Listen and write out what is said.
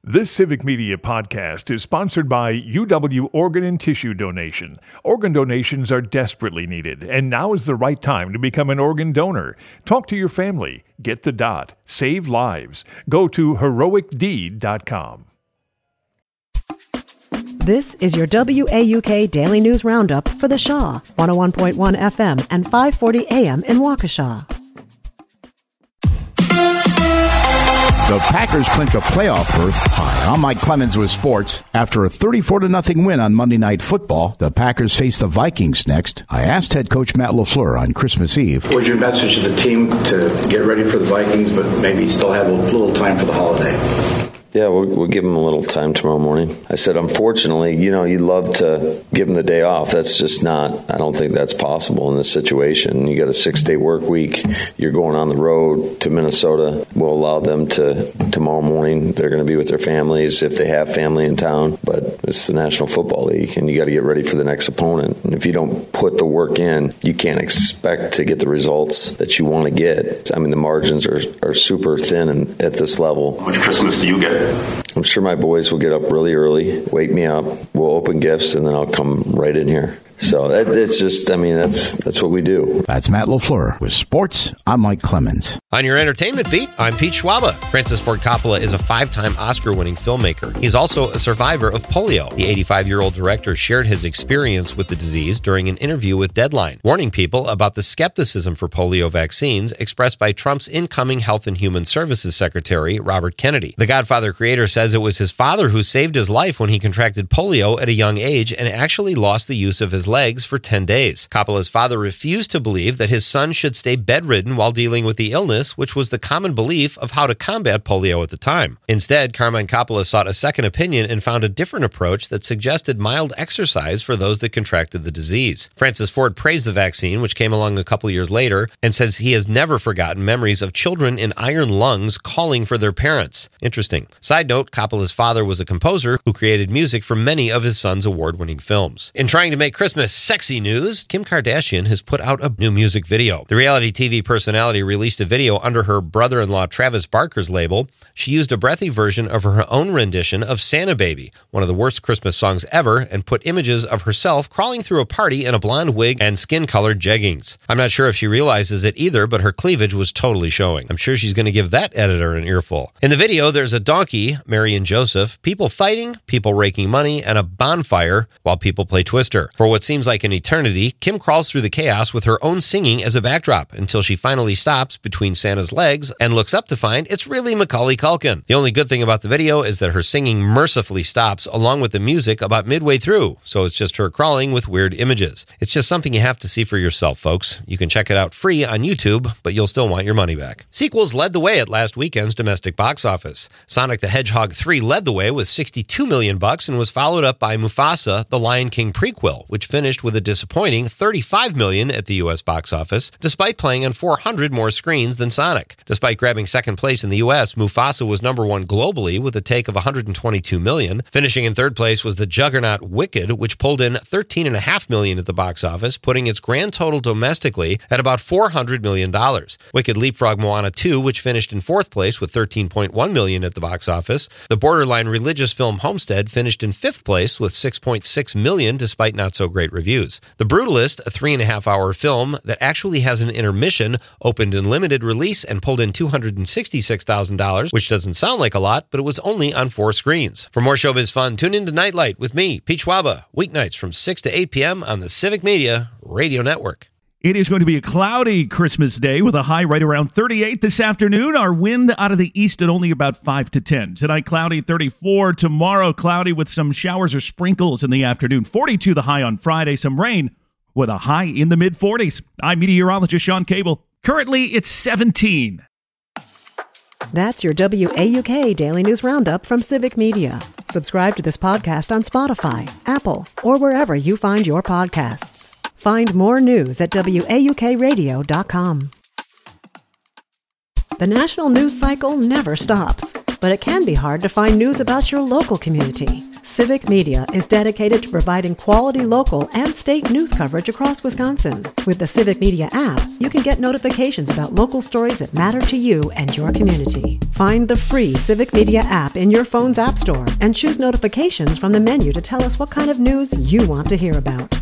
This Civic Media podcast is sponsored by UW Organ and Tissue Donation. Organ donations are desperately needed, and now is the right time to become an organ donor. Talk to your family. Get the dot. Save lives. Go to heroicdeed.com. This is your WAUK Daily News Roundup for the Shaw, 101.1 FM and 540 AM in Waukesha. The Packers clinch a playoff berth. Hi, I'm Mike Clemens with sports. After a 34-0 win on Monday Night Football, the Packers face the Vikings next. I asked head coach Matt LaFleur on Christmas Eve. What was your message to the team to get ready for the Vikings, but maybe still have a little time for the holiday? Yeah, we'll give them a little time tomorrow morning. I said, unfortunately, you'd love to give them the day off. That's just not, I don't think that's possible in this situation. You got a 6-day work week. You're going on the road to Minnesota. We'll allow them to, tomorrow morning, they're going to be with their families if they have family in town. But it's the National Football League, and you got to get ready for the next opponent. And if you don't put the work in, you can't expect to get the results that you want to get. I mean, the margins are super thin at this level. How much Christmas do you get? I'm sure my boys will get up really early, wake me up, we'll open gifts, and then I'll come right in here. So it's just, that's what we do. That's Matt LaFleur. With sports, I'm Mike Clemens. On your entertainment beat, I'm Pete Schwaba. Francis Ford Coppola is a 5-time Oscar-winning filmmaker. He's also a survivor of polio. The 85-year-old director shared his experience with the disease during an interview with Deadline, warning people about the skepticism for polio vaccines expressed by Trump's incoming Health and Human Services Secretary, Robert Kennedy. The Godfather creator says it was his father who saved his life when he contracted polio at a young age and actually lost the use of his legs for 10 days. Coppola's father refused to believe that his son should stay bedridden while dealing with the illness, which was the common belief of how to combat polio at the time. Instead, Carmine Coppola sought a second opinion and found a different approach that suggested mild exercise for those that contracted the disease. Francis Ford praised the vaccine, which came along a couple years later, and says he has never forgotten memories of children in iron lungs calling for their parents. Interesting. Side note, Coppola's father was a composer who created music for many of his son's award-winning films. In trying to make Christmas sexy news, Kim Kardashian has put out a new music video. The reality TV personality released a video under her brother-in-law Travis Barker's label. She used a breathy version of her own rendition of Santa Baby, one of the worst Christmas songs ever, and put images of herself crawling through a party in a blonde wig and skin-colored jeggings. I'm not sure if she realizes it either, but her cleavage was totally showing. I'm sure she's going to give that editor an earful. In the video, there's a donkey, Mary and Joseph, people fighting, people raking money, and a bonfire while people play Twister. For what seems like an eternity, Kim crawls through the chaos with her own singing as a backdrop until she finally stops between Santa's legs and looks up to find it's really Macaulay Culkin. The only good thing about the video is that her singing mercifully stops along with the music about midway through, so it's just her crawling with weird images. It's just something you have to see for yourself, folks. You can check it out free on YouTube, but you'll still want your money back. Sequels led the way at last weekend's domestic box office. Sonic the Hedgehog 3 led the way with $62 million and was followed up by Mufasa, the Lion King prequel, which finished with a disappointing $35 million at the U.S. box office, despite playing on 400 more screens than Sonic. Despite grabbing second place in the U.S., Mufasa was number one globally with a take of $122 million. Finishing in third place was the juggernaut Wicked, which pulled in $13.5 million at the box office, putting its grand total domestically at about $400 million. Wicked leapfrogged Moana 2, which finished in fourth place with $13.1 million at the box office. The borderline religious film Homestead finished in fifth place with $6.6 million, despite not so great reviews. The Brutalist, a 3.5-hour film that actually has an intermission, opened in limited release and pulled in $266,000, which doesn't sound like a lot, but it was only on 4 screens. For more showbiz fun, tune in to Nightlight with me, Pete Schwaba, weeknights from 6 to 8 p.m. on the Civic Media Radio Network. It is going to be a cloudy Christmas day with a high right around 38 this afternoon. Our wind out of the east at only about 5 to 10. Tonight, cloudy 34. Tomorrow, cloudy with some showers or sprinkles in the afternoon. 42 the high on Friday. Some rain with a high in the mid-40s. I'm meteorologist Sean Cable. Currently, it's 17. That's your WAUK Daily News Roundup from Civic Media. Subscribe to this podcast on Spotify, Apple, or wherever you find your podcasts. Find more news at WAUKradio.com. The national news cycle never stops, but it can be hard to find news about your local community. Civic Media is dedicated to providing quality local and state news coverage across Wisconsin. With the Civic Media app, you can get notifications about local stories that matter to you and your community. Find the free Civic Media app in your phone's app store and choose notifications from the menu to tell us what kind of news you want to hear about.